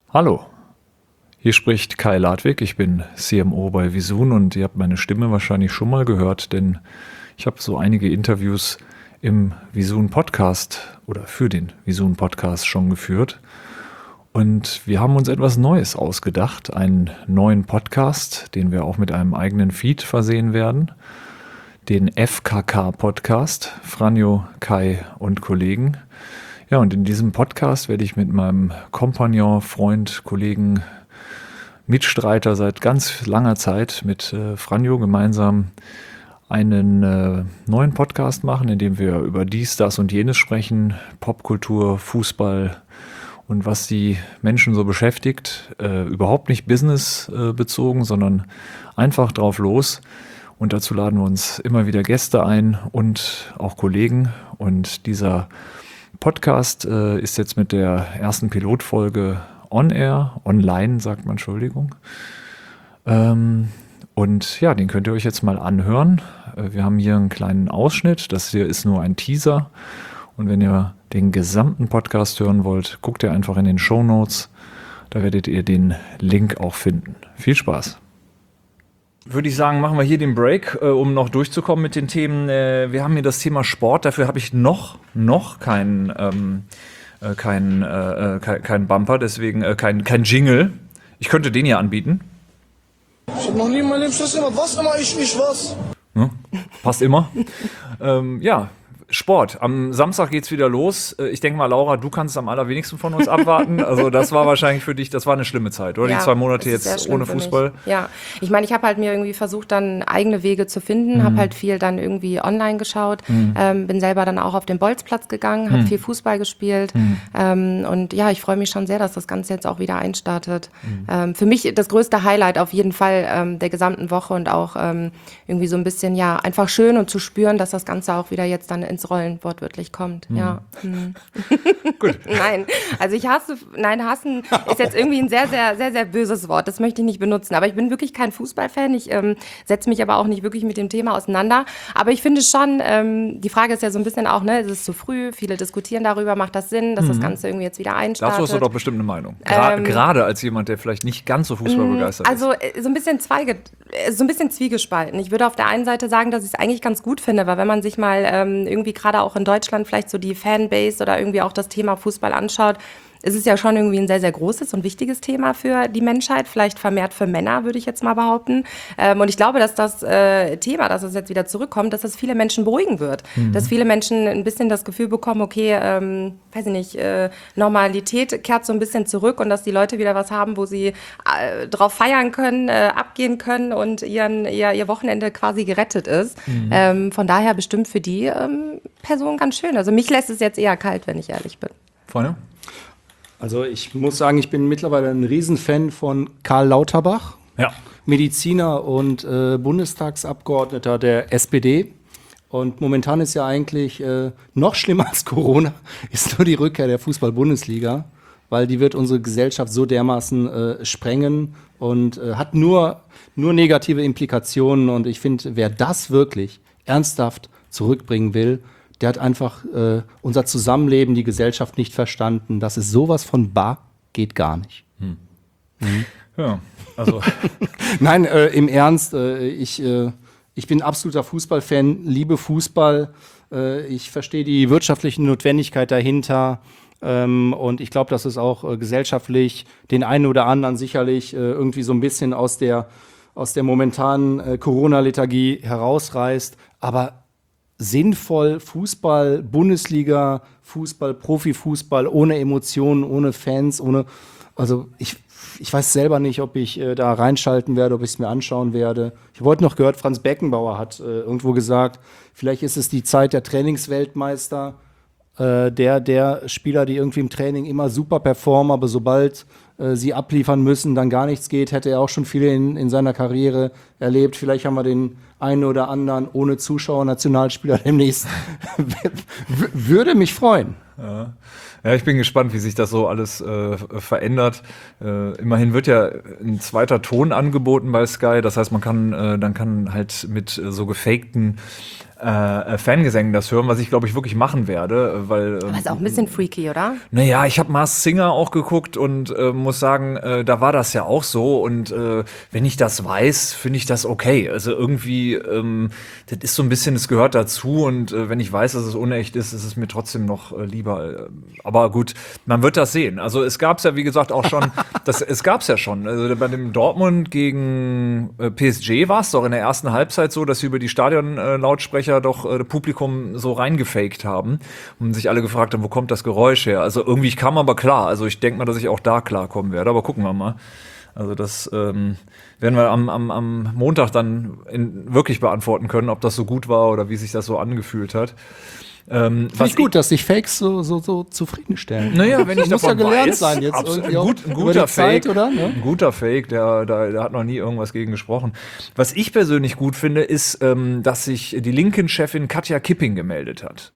Hallo, hier spricht Kai Ladwig, ich bin CMO bei Visun und ihr habt meine Stimme wahrscheinlich schon mal gehört, denn ich habe so einige Interviews im Visun Podcast oder für den Visun Podcast schon geführt und wir haben uns etwas Neues ausgedacht, einen neuen Podcast, den wir auch mit einem eigenen Feed versehen werden, den FKK Podcast, Franjo, Kai und Kollegen. Ja, und in diesem Podcast werde ich mit meinem Kompagnon, Freund, Kollegen, Mitstreiter seit ganz langer Zeit mit Franjo gemeinsam einen neuen Podcast machen, in dem wir über dies, das und jenes sprechen, Popkultur, Fußball und was die Menschen so beschäftigt. Überhaupt nicht businessbezogen, sondern einfach drauf los. Und dazu laden wir uns immer wieder Gäste ein und auch Kollegen. Und dieser Podcast ist jetzt mit der ersten Pilotfolge online, sagt man, Entschuldigung. Und ja, den könnt ihr euch jetzt mal anhören. Wir haben hier einen kleinen Ausschnitt, das hier ist nur ein Teaser. Und wenn ihr den gesamten Podcast hören wollt, guckt ihr einfach in den Shownotes. Da werdet ihr den Link auch finden. Viel Spaß. Würde ich sagen, machen wir hier den Break, um noch durchzukommen mit den Themen. Wir haben hier das Thema Sport, dafür habe ich noch keinen Bumper, deswegen kein Jingle. Ich könnte den hier anbieten. Ich habe noch nie in meinem Leben Stress gemacht. Was immer, ich was. Ja, passt immer. Ja, Sport. Am Samstag geht's wieder los. Ich denke mal, Laura, du kannst es am allerwenigsten von uns abwarten. Also das war wahrscheinlich für dich, das war eine schlimme Zeit, oder? Ja, die 2 Monate das ist jetzt sehr ohne schlimm für Fußball. mich. Ja, ich meine, ich habe halt mir irgendwie versucht, dann eigene Wege zu finden, habe halt viel dann irgendwie online geschaut, bin selber dann auch auf den Bolzplatz gegangen, habe viel Fußball gespielt und ja, ich freue mich schon sehr, dass das Ganze jetzt auch wieder einstartet. Für mich das größte Highlight auf jeden Fall der gesamten Woche und auch irgendwie so ein bisschen, ja, einfach schön und zu spüren, dass das Ganze auch wieder jetzt dann ins Rollen wortwörtlich kommt, ja. Gut. Nein, also hassen ist jetzt irgendwie ein sehr, sehr, sehr, sehr böses Wort. Das möchte ich nicht benutzen. Aber ich bin wirklich kein Fußballfan. Ich setze mich aber auch nicht wirklich mit dem Thema auseinander. Aber ich finde schon, die Frage ist ja so ein bisschen auch, ne, ist es zu früh? Viele diskutieren darüber, macht das Sinn, dass das Ganze irgendwie jetzt wieder einstartet? Dazu hast du doch bestimmt eine Meinung. Gerade als jemand, der vielleicht nicht ganz so fußballbegeistert ist. Also so ein bisschen zwiegespalten. Ich würde auf der einen Seite sagen, dass ich es eigentlich ganz gut finde, weil wenn man sich mal irgendwie gerade auch in Deutschland vielleicht so die Fanbase oder irgendwie auch das Thema Fußball anschaut, ist es ja schon irgendwie ein sehr, sehr großes und wichtiges Thema für die Menschheit, vielleicht vermehrt für Männer, würde ich jetzt mal behaupten. Und ich glaube, dass das Thema, dass es jetzt wieder zurückkommt, dass das viele Menschen beruhigen wird. Dass viele Menschen ein bisschen das Gefühl bekommen, okay, weiß ich nicht, Normalität kehrt so ein bisschen zurück und dass die Leute wieder was haben, wo sie drauf feiern können, abgehen können und ihr Wochenende quasi gerettet ist. Von daher bestimmt für die Person ganz schön. Also mich lässt es jetzt eher kalt, wenn ich ehrlich bin. Freunde? Also ich muss sagen, ich bin mittlerweile ein Riesenfan von Karl Lauterbach, Ja. Mediziner und Bundestagsabgeordneter der SPD. Und momentan ist ja eigentlich noch schlimmer als Corona, ist nur die Rückkehr der Fußball-Bundesliga, weil die wird unsere Gesellschaft so dermaßen sprengen und hat nur negative Implikationen. Und ich finde, wer das wirklich ernsthaft zurückbringen will, der hat einfach unser Zusammenleben, die Gesellschaft nicht verstanden. Das ist sowas von bar, geht gar nicht. Ja, also Nein, im Ernst, ich bin absoluter Fußballfan, liebe Fußball. Ich verstehe die wirtschaftliche Notwendigkeit dahinter. Und ich glaube, dass es auch gesellschaftlich den einen oder anderen sicherlich irgendwie so ein bisschen aus der momentanen Corona-Lethargie herausreißt. Aber sinnvoll Fußball, Bundesliga, Fußball, Profifußball, ohne Emotionen, ohne Fans, also ich weiß selber nicht, ob ich da reinschalten werde, ob ich es mir anschauen werde. Ich habe heute noch gehört, Franz Beckenbauer hat irgendwo gesagt, vielleicht ist es die Zeit der Trainingsweltmeister, der Spieler, die irgendwie im Training immer super performen, aber sobald sie abliefern müssen, dann gar nichts geht, hätte er auch schon viele in seiner Karriere erlebt. Vielleicht haben wir den einen oder anderen ohne Zuschauer Nationalspieler demnächst. Würde mich freuen. Ja, ich bin gespannt, wie sich das so alles verändert. Immerhin wird ja ein zweiter Ton angeboten bei Sky. Das heißt, man kann dann kann halt mit so gefakten Fangesängen das hören, was ich glaube ich wirklich machen werde, weil Aber ist auch ein bisschen freaky, oder? naja, ich habe Masked Singer auch geguckt und muss sagen, da war das ja auch so. Und wenn ich das weiß, finde ich das okay. Also irgendwie, das ist so ein bisschen, es gehört dazu. Und wenn ich weiß, dass es unecht ist, ist es mir trotzdem noch lieber. Aber gut, man wird das sehen. Also es gab es ja, wie gesagt, auch schon, es gab es ja schon. Also bei dem Dortmund gegen PSG war es doch in der ersten Halbzeit so, dass sie über die Stadionlautsprecher doch Publikum so reingefaked haben und sich alle gefragt haben, wo kommt das Geräusch her? Also irgendwie kam aber klar. Also ich denke mal, dass ich auch da klarkommen werde, aber gucken wir mal. Also das werden wir am Montag dann wirklich beantworten können, ob das so gut war oder wie sich das so angefühlt hat. Finde ich gut, dass sich Fakes so zufriedenstellen. Naja, wenn ich muss ja davon gelernt weiß, sein jetzt absolut, irgendwie auch ein über guter die Zeit, Fake, oder? Ne? ein guter Fake, der hat noch nie irgendwas gegen gesprochen. Was ich persönlich gut finde, ist, dass sich die Linken-Chefin Katja Kipping gemeldet hat.